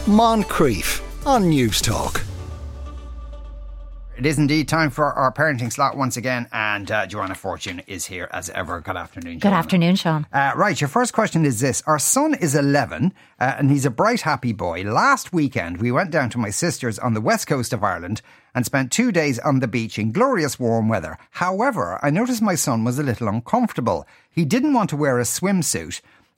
Moncrief on News Talk. It is indeed time for our parenting slot once again, and Joanna Fortune is here as ever. Good afternoon, Joanna. Good afternoon, Sean. Right, your first question is this. Our son is 11 and he's a bright, happy boy. Last weekend, we went down to my sister's on the west coast of Ireland and spent 2 days on the beach in glorious warm weather. However, I noticed my son was a little uncomfortable. He didn't want to wear a swimsuit.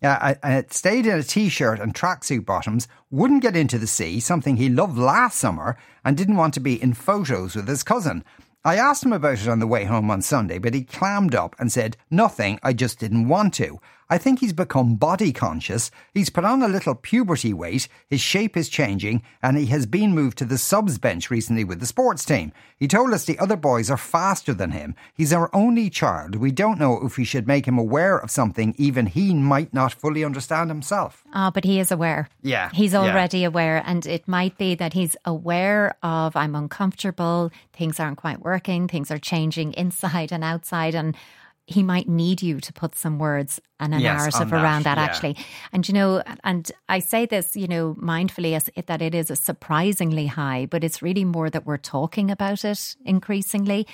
I stayed in a t-shirt and tracksuit bottoms, wouldn't get into the sea, something he loved last summer, and didn't want to be in photos with his cousin. I asked him about it on the way home on Sunday, but he clammed up and said, "Nothing, I just didn't want to." I think he's become body conscious. He's put on a little puberty weight, his shape is changing, and he has been moved to the subs bench recently with the sports team. He told us the other boys are faster than him. He's our only child. We don't know if we should make him aware of something even he might not fully understand himself. Oh, but he is aware. Yeah. He's already aware, and it might be that he's aware of, I'm uncomfortable, things aren't quite working, things are changing inside and outside, and he might need you to put some words and a narrative around that, actually. And, you know, and I say this, you know, mindfully, as that it is a surprisingly high, but it's really more that we're talking about it increasingly,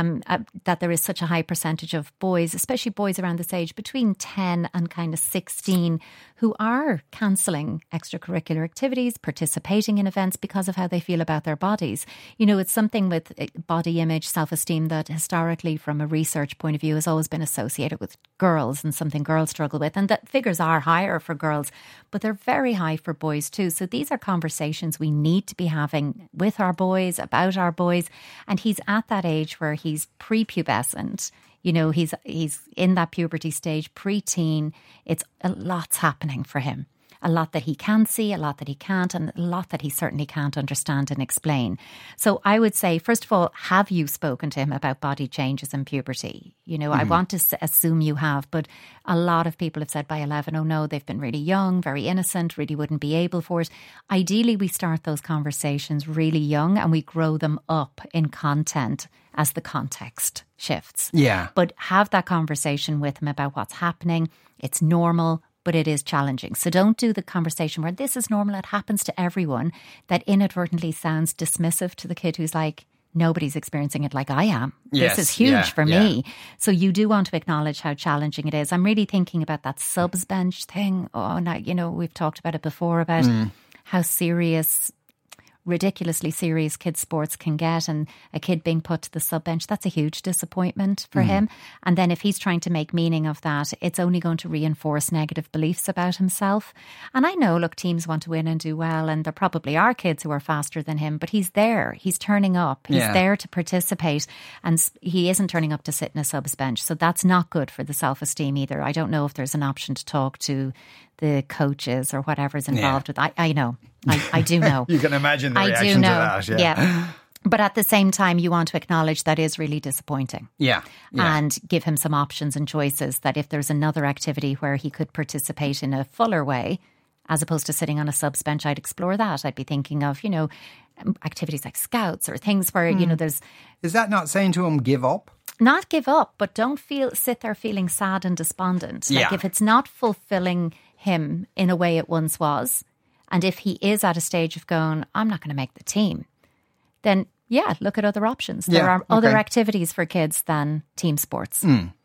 that there is such a high percentage of boys, especially boys around this age, between 10 and kind of 16, who are cancelling extracurricular activities, participating in events because of how they feel about their bodies. You know, it's something with body image, self-esteem that historically, from a research point of view, has always been associated with girls and something girls struggle with. And the figures are higher for girls, but they're very high for boys too. So these are conversations we need to be having with our boys, about our boys. And he's at that age where he's prepubescent. You know, he's in that puberty stage, preteen. It's a lot's happening for him. A lot that he can see, a lot that he can't, and a lot that he certainly can't understand and explain. So I would say, first of all, have you spoken to him about body changes in puberty? You know, I want to assume you have, but a lot of people have said by 11, oh no, they've been really young, very innocent, really wouldn't be able for it. Ideally, we start those conversations really young and we grow them up in content as the context shifts. Yeah. But have that conversation with him about what's happening. It's normal, but it is challenging. So don't do the conversation where this is normal, it happens to everyone, that inadvertently sounds dismissive to the kid who's like, nobody's experiencing it like I am. Yes, this is huge for me. So you do want to acknowledge how challenging it is. I'm really thinking about that subs bench thing. Oh, now, you know, we've talked about it before, about how serious, ridiculously serious kids' sports can get, and a kid being put to the sub bench, that's a huge disappointment for him. And then if he's trying to make meaning of that, it's only going to reinforce negative beliefs about himself. And I know, look, teams want to win and do well, and there probably are kids who are faster than him, but he's there, he's turning up, he's there to participate, and he isn't turning up to sit in a subs bench. So that's not good for the self-esteem either. I don't know if there's an option to talk to the coaches or whatever's involved with. I know. I do know. You can imagine the reaction to that. Yeah. But at the same time, you want to acknowledge that is really disappointing. Yeah. And give him some options and choices, that if there's another activity where he could participate in a fuller way, as opposed to sitting on a subs bench, I'd explore that. I'd be thinking of, you know, activities like scouts or things where, you know, there's... Is that not saying to him, give up? Not give up, but don't sit there feeling sad and despondent. Like if it's not fulfilling him in a way it once was, and if he is at a stage of going, I'm not going to make the team, then look at other options. There are other activities for kids than team sports.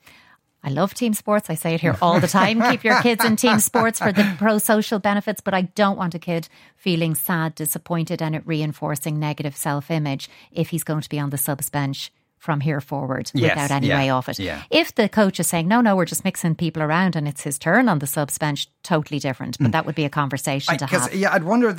I love team sports. I say it here all the time. Keep your kids in team sports for the pro-social benefits, but I don't want a kid feeling sad, disappointed, and it reinforcing negative self-image if he's going to be on the subs bench from here forward without any way off it. Yeah. If the coach is saying, no, we're just mixing people around and it's his turn on the subs bench, totally different. But that would be a conversation to have. Yeah, I'd wonder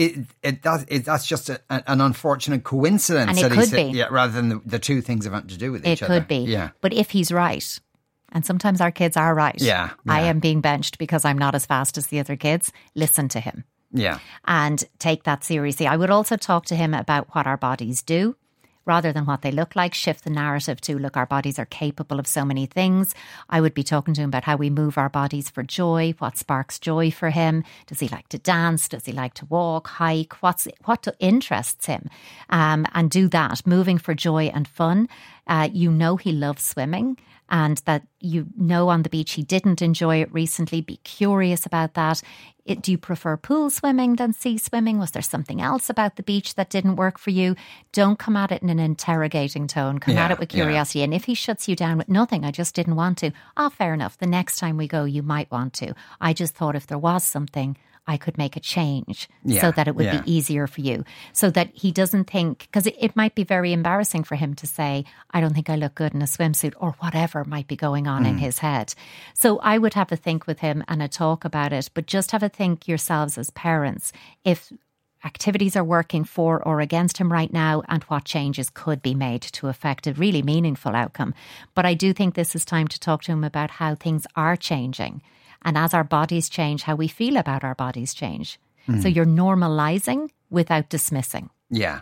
that that's just an unfortunate coincidence. And it could be. Yeah, rather than the two things having to do with each other. It could be. Yeah. But if he's right, and sometimes our kids are right. Yeah. I am being benched because I'm not as fast as the other kids. Listen to him. Yeah. And take that seriously. I would also talk to him about what our bodies do, rather than what they look like. Shift the narrative to, look, our bodies are capable of so many things. I would be talking to him about how we move our bodies for joy, what sparks joy for him. Does he like to dance? Does he like to walk, hike? What interests him? And do that, moving for joy and fun. You know he loves swimming. and that you know on the beach he didn't enjoy it recently, be curious about that. Do you prefer pool swimming than sea swimming? Was there something else about the beach that didn't work for you? Don't come at it in an interrogating tone. Come at it with curiosity. And if he shuts you down with nothing, I just didn't want to. Fair enough. The next time we go, you might want to. I just thought if there was something, I could make a change so that it would be easier for you. So that he doesn't think, because it might be very embarrassing for him to say, I don't think I look good in a swimsuit, or whatever might be going on in his head. So I would have a think with him and a talk about it, but just have a think yourselves as parents if activities are working for or against him right now, and what changes could be made to affect a really meaningful outcome. But I do think this is time to talk to him about how things are changing. And as our bodies change, how we feel about our bodies change. So you're normalising without dismissing. Yeah.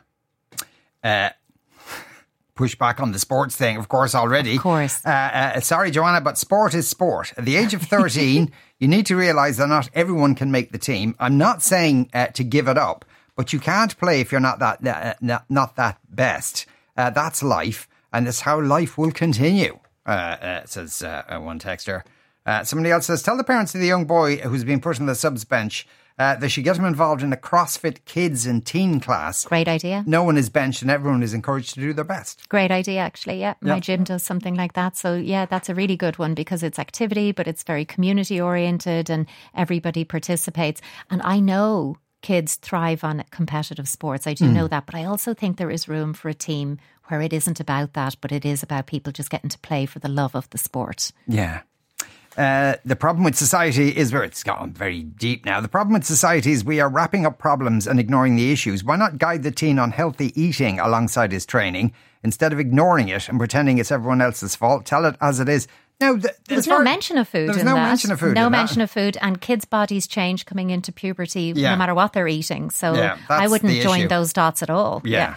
Push back on the sports thing, of course, already. Of course. Sorry, Joanna, but sport is sport. At the age of 13, you need to realise that not everyone can make the team. I'm not saying to give it up, but you can't play if you're not that best. That's life, and it's how life will continue, says one texter. Somebody else says, tell the parents of the young boy who's been put on the subs bench they should get him involved in a CrossFit kids and teen class. Great idea. No one is benched and everyone is encouraged to do their best. Great idea, actually. Yeah, my gym does something like that. So yeah, that's a really good one because it's activity, but it's very community oriented and everybody participates. And I know kids thrive on competitive sports. I do know that. But I also think there is room for a team where it isn't about that, but it is about people just getting to play for the love of the sport. Yeah. The problem with society is where it's gone very deep now. The problem with society is we are wrapping up problems and ignoring the issues. Why not guide the teen on healthy eating alongside his training instead of ignoring it and pretending it's everyone else's fault? Tell it as it is. Now, there's no mention of food. There's no mention of food. No mention of food, and kids' bodies change coming into puberty no matter what they're eating. So I wouldn't join those dots at all. Yeah.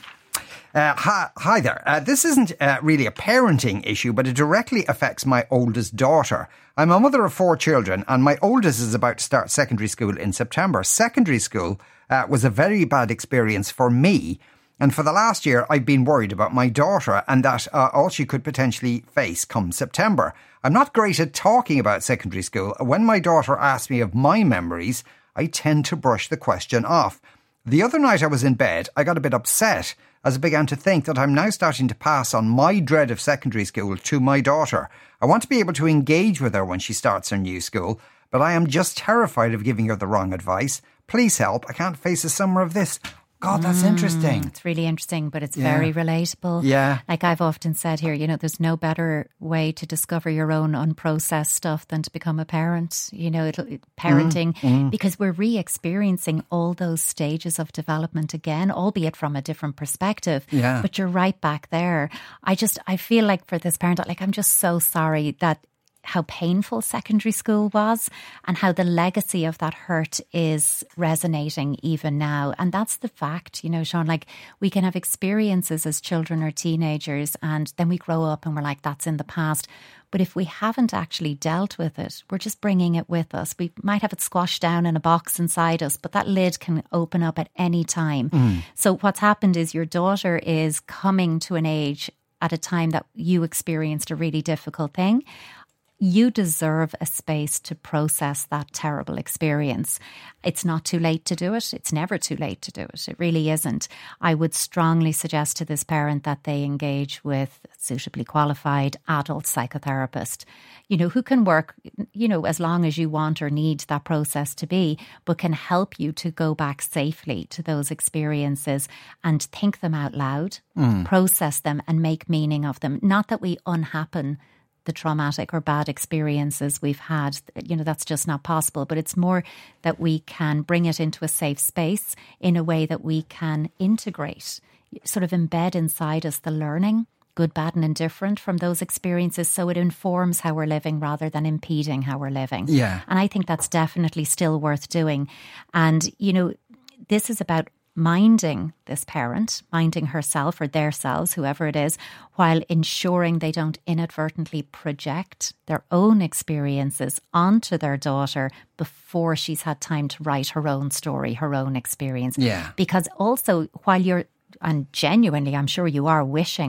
Hi there. This isn't really a parenting issue, but it directly affects my oldest daughter. I'm a mother of 4 children, and my oldest is about to start secondary school in September. Secondary school was a very bad experience for me. And for the last year, I've been worried about my daughter and that all she could potentially face come September. I'm not great at talking about secondary school. When my daughter asks me of my memories, I tend to brush the question off. The other night I was in bed, I got a bit upset as I began to think that I'm now starting to pass on my dread of secondary school to my daughter. I want to be able to engage with her when she starts her new school, but I am just terrified of giving her the wrong advice. Please help. I can't face a summer of this. God, that's interesting. It's really interesting, but it's very relatable. Yeah. Like I've often said here, you know, there's no better way to discover your own unprocessed stuff than to become a parent. You know, parenting, because we're re-experiencing all those stages of development again, albeit from a different perspective. Yeah. But you're right back there. I feel like for this parent, like I'm just so sorry that how painful secondary school was and how the legacy of that hurt is resonating even now. And that's the fact, you know, Sean, like we can have experiences as children or teenagers and then we grow up and we're like, that's in the past. But if we haven't actually dealt with it, we're just bringing it with us. We might have it squashed down in a box inside us, but that lid can open up at any time. So what's happened is your daughter is coming to an age at a time that you experienced a really difficult thing. You deserve a space to process that terrible experience. It's not too late to do it. It's never too late to do it. It really isn't. I would strongly suggest to this parent that they engage with a suitably qualified adult psychotherapist, you know, who can work, you know, as long as you want or need that process to be, but can help you to go back safely to those experiences and think them out loud, process them and make meaning of them. Not that we unhappen the traumatic or bad experiences we've had, you know, that's just not possible. But it's more that we can bring it into a safe space in a way that we can integrate, sort of embed inside us the learning, good, bad and indifferent from those experiences so it informs how we're living rather than impeding how we're living. Yeah. And I think that's definitely still worth doing. And, you know, this is about minding this parent, minding herself or their selves, whoever it is, while ensuring they don't inadvertently project their own experiences onto their daughter before she's had time to write her own story, her own experience. Yeah. Because also while you're, and genuinely I'm sure you are wishing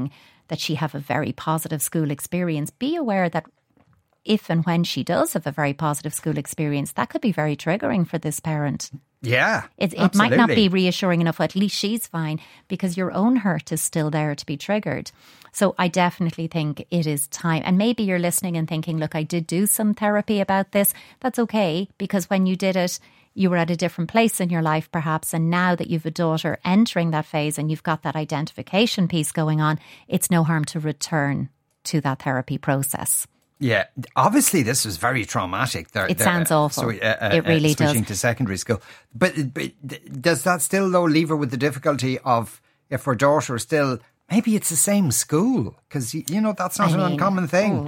that she have a very positive school experience, be aware that if and when she does have a very positive school experience, that could be very triggering for this parent. Yeah, it might not be reassuring enough. At least she's fine, because your own hurt is still there to be triggered. So I definitely think it is time. And maybe you're listening and thinking, look, I did do some therapy about this. That's okay, because when you did it, you were at a different place in your life perhaps. And now that you've a daughter entering that phase and you've got that identification piece going on, it's no harm to return to that therapy process. Yeah, obviously this was very traumatic. It sounds awful. It really does. Switching to secondary school. But does that still, though, leave her with the difficulty of, if her daughter is still, maybe it's the same school? Because, that's not an uncommon thing. Oh,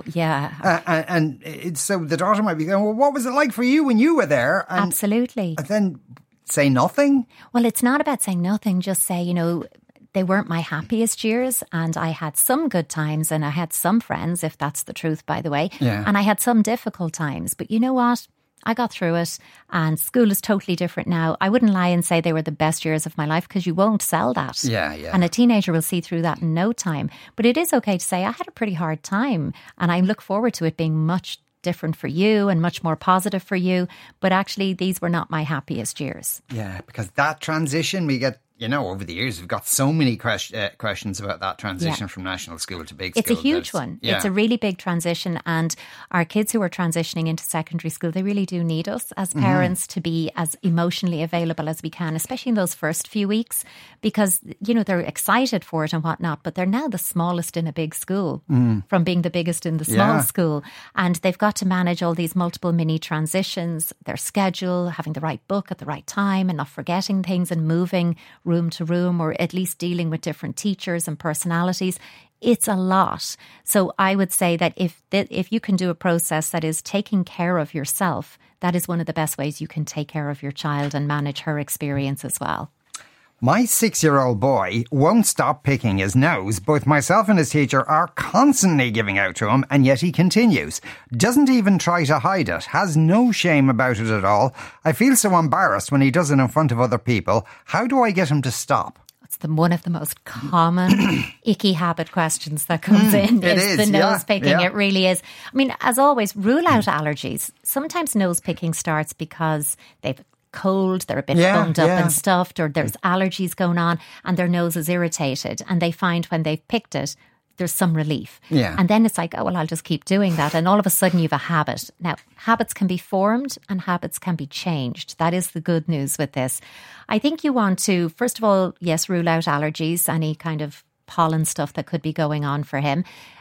yeah. So the daughter might be going, well, what was it like for you when you were there? And, absolutely. And then say nothing? Well, it's not about saying nothing. Just say, they weren't my happiest years, and I had some good times and I had some friends, if that's the truth, by the way. Yeah. And I had some difficult times. But you know what? I got through it, and school is totally different now. I wouldn't lie and say they were the best years of my life, because you won't sell that. Yeah. And a teenager will see through that in no time. But it is okay to say, I had a pretty hard time, and I look forward to it being much different for you and much more positive for you. But actually, these were not my happiest years. Yeah, because that transition, we get, over the years, we've got so many questions about that transition from national school to big school. It's a huge one. Yeah. It's a really big transition. And our kids who are transitioning into secondary school, they really do need us as parents to be as emotionally available as we can, especially in those first few weeks, because, they're excited for it and whatnot, but they're now the smallest in a big school from being the biggest in the small school. And they've got to manage all these multiple mini transitions, their schedule, having the right book at the right time and not forgetting things and moving room to room, or at least dealing with different teachers and personalities. It's a lot. So I would say that if you can do a process that is taking care of yourself, that is one of the best ways you can take care of your child and manage her experience as well. My 6-year-old boy won't stop picking his nose. Both myself and his teacher are constantly giving out to him, and yet he continues. Doesn't even try to hide it. Has no shame about it at all. I feel so embarrassed when he does it in front of other people. How do I get him to stop? It's one of the most common icky habit questions that comes in is the nose picking. Yeah. It really is. I mean, as always, rule out allergies. Sometimes nose picking starts because they've cold, they're a bit bunged up and stuffed, or there's allergies going on and their nose is irritated, and they find when they've picked it, there's some relief. Yeah. And then it's like, oh, well, I'll just keep doing that. And all of a sudden you have a habit. Now, habits can be formed and habits can be changed. That is the good news with this. I think you want to, first of all, yes, rule out allergies, any kind of pollen stuff that could be going on for him.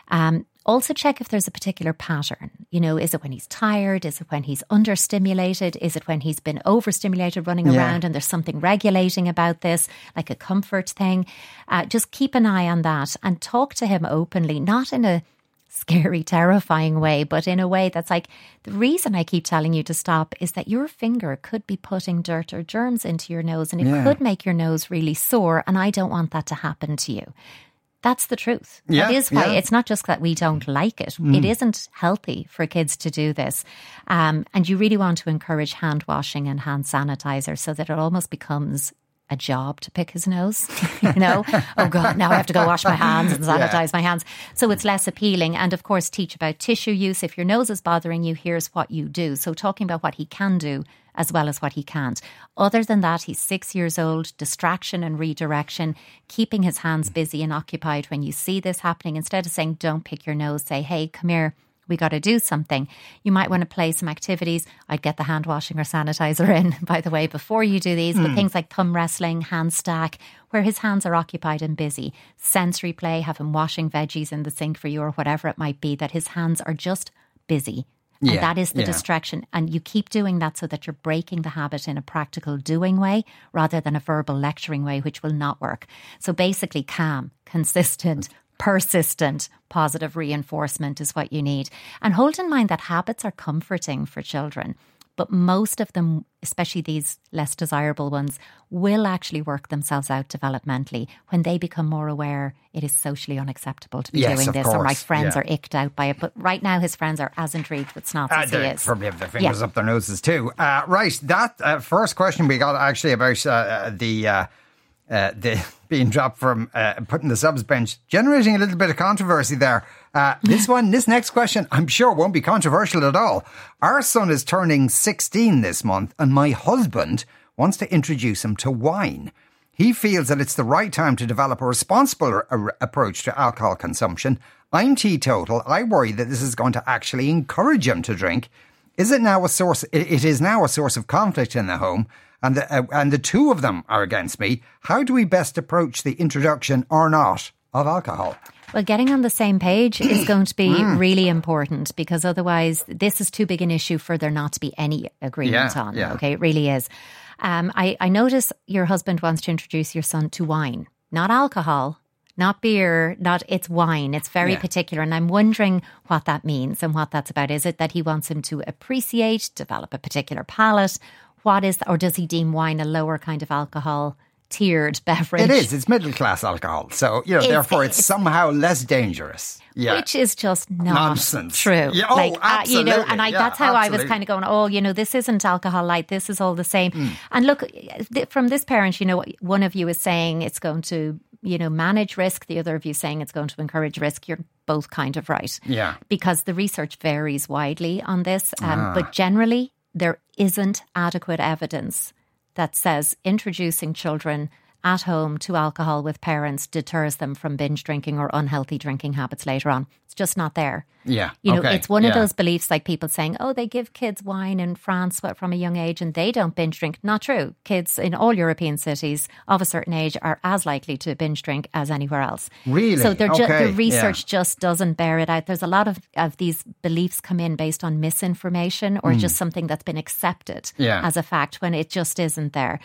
Also check if there's a particular pattern. Is it when he's tired? Is it when he's understimulated? Is it when he's been overstimulated running around and there's something regulating about this, like a comfort thing? Just keep an eye on that and talk to him openly, not in a scary, terrifying way, but in a way that's like, the reason I keep telling you to stop is that your finger could be putting dirt or germs into your nose, and it could make your nose really sore, and I don't want that to happen to you. That's the truth. That is why it's not just that we don't like it. It isn't healthy for kids to do this. And you really want to encourage hand washing and hand sanitizer so that it almost becomes a job to pick his nose. Oh God, now I have to go wash my hands and sanitize my hands. So it's less appealing. And of course, teach about tissue use. If your nose is bothering you, here's what you do. So talking about what he can do as well as what he can't. Other than that, he's 6 years old, distraction and redirection, keeping his hands busy and occupied when you see this happening. Instead of saying, don't pick your nose, say, hey, come here, we got to do something. You might want to play some activities. I'd get the hand washing or sanitizer in, by the way, before you do these. But things like thumb wrestling, hand stack, where his hands are occupied and busy. Sensory play, have him washing veggies in the sink for you or whatever it might be, that his hands are just busy. And that is the distraction. And you keep doing that so that you're breaking the habit in a practical doing way rather than a verbal lecturing way, which will not work. So basically calm, consistent, persistent, positive reinforcement is what you need. And hold in mind that habits are comforting for children. But most of them, especially these less desirable ones, will actually work themselves out developmentally when they become more aware it is socially unacceptable to be doing this, or my friends are icked out by it. But right now his friends are as intrigued with snots as he is. Probably have their fingers up their noses too. Right, that first question we got actually about being dropped from putting the subs bench, generating a little bit of controversy there. This next question, I'm sure won't be controversial at all. Our son is turning 16 this month, and my husband wants to introduce him to wine. He feels that it's the right time to develop a responsible approach to alcohol consumption. I'm teetotal. I worry that this is going to actually encourage him to drink. It is now a source of conflict in the home, and the two of them are against me. How do we best approach the introduction or not of alcohol? Well, getting on the same page is going to be really important, because otherwise this is too big an issue for there not to be any agreement on. Yeah. Okay, it really is. I notice your husband wants to introduce your son to wine, not alcohol, not beer, it's wine. It's very particular. And I'm wondering what that means and what that's about. Is it that he wants him to appreciate, develop a particular palate? What is that? Or does he deem wine a lower kind of alcohol tiered beverage? It is. It's middle class alcohol. So, therefore it's somehow less dangerous. Yeah. Which is just nonsense. True. Yeah, absolutely. That's how I was kind of going, this isn't alcohol light. This is all the same. And look, from this parent, one of you is saying it's going to, manage risk. The other of you saying it's going to encourage risk. You're both kind of right. Yeah. Because the research varies widely on this. But generally, there isn't adequate evidence that says introducing children at home to alcohol with parents deters them from binge drinking or unhealthy drinking habits later on. It's just not there. Yeah. It's one of those beliefs like people saying, they give kids wine in France from a young age and they don't binge drink. Not true. Kids in all European cities of a certain age are as likely to binge drink as anywhere else. Really? So the research just doesn't bear it out. There's a lot of these beliefs come in based on misinformation or just something that's been accepted as a fact when it just isn't there.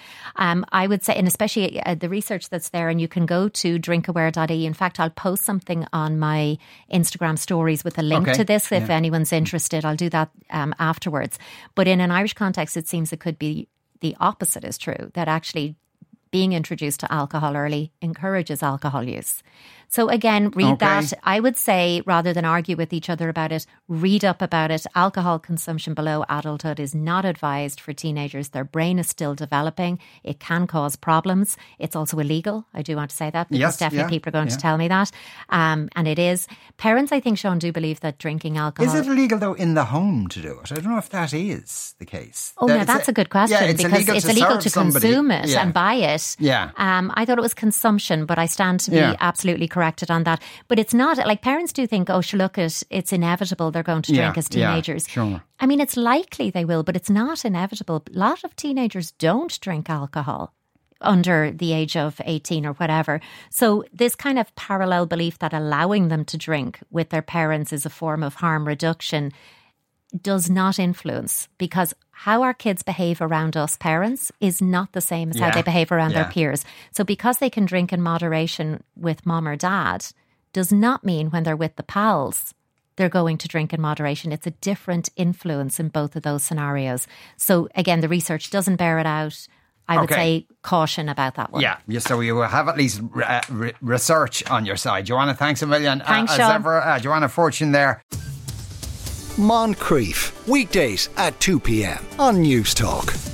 I would say, and especially the research that's there, and you can go to drinkaware.ie. In fact, I'll post something on my Instagram stories with a link to this if anyone's interested. I'll do that afterwards. But in an Irish context, it seems it could be the opposite is true, that actually being introduced to alcohol early encourages alcohol use. So again, read that. I would say, rather than argue with each other about it, read up about it. Alcohol consumption below adulthood is not advised for teenagers. Their brain is still developing. It can cause problems. It's also illegal. I do want to say that, because definitely people are going to tell me that. And it is. Parents, I think, Sean, do believe that drinking alcohol... Is it illegal, though, in the home to do it? I don't know if that is the case. Now that's a good question, because it's illegal to consume it and buy it. Yeah. I thought it was consumption, but I stand to be absolutely corrected on that. But it's not, like, parents do think, look, it's inevitable they're going to drink as teenagers. Yeah, sure. I mean, it's likely they will, but it's not inevitable. A lot of teenagers don't drink alcohol under the age of 18 or whatever. So this kind of parallel belief that allowing them to drink with their parents is a form of harm reduction does not influence, because how our kids behave around us parents is not the same as how they behave around their peers. So because they can drink in moderation with mom or dad does not mean when they're with the pals they're going to drink in moderation. It's a different influence in both of those scenarios. So again, the research doesn't bear it out. I would say caution about that one. Yeah, so you will have at least research on your side. Joanna, thanks a million. Thanks, as Sean. ever, Joanna Fortune there. Moncrief, weekdays at 2 p.m. on News Talk.